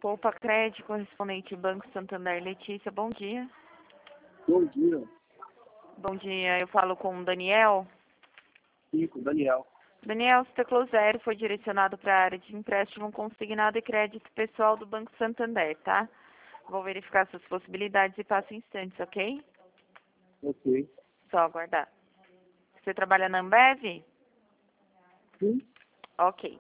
Poupa Crédito, correspondente Banco Santander. Letícia, bom dia. Bom dia. Bom dia, eu falo com o Daniel. Sim, com o Daniel. Daniel, o teclado 0 foi direcionado para a área de empréstimo consignado e crédito pessoal do Banco Santander, tá? Vou verificar suas possibilidades e passo em instantes, ok? Ok. Só aguardar. Você trabalha na Ambev? Sim. Ok.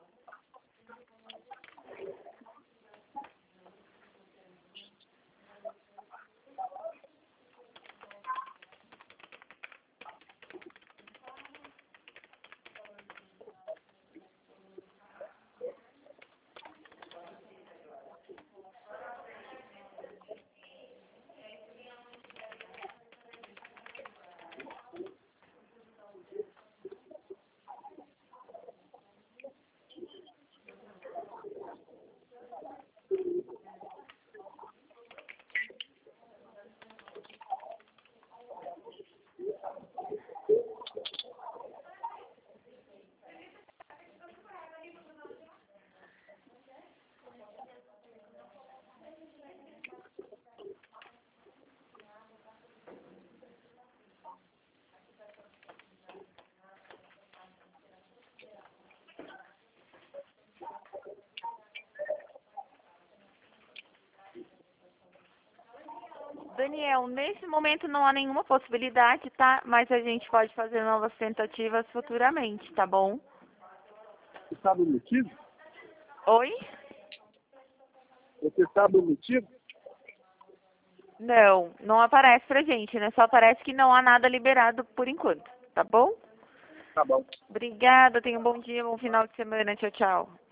Daniel, nesse momento não há nenhuma possibilidade, tá? Mas a gente pode fazer novas tentativas futuramente, tá bom? Você sabe o motivo? Oi? Você sabe o motivo? Não aparece pra gente, né? Só aparece que não há nada liberado por enquanto, tá bom? Tá bom. Obrigada, tenha um bom dia, bom final de semana. Tchau, tchau.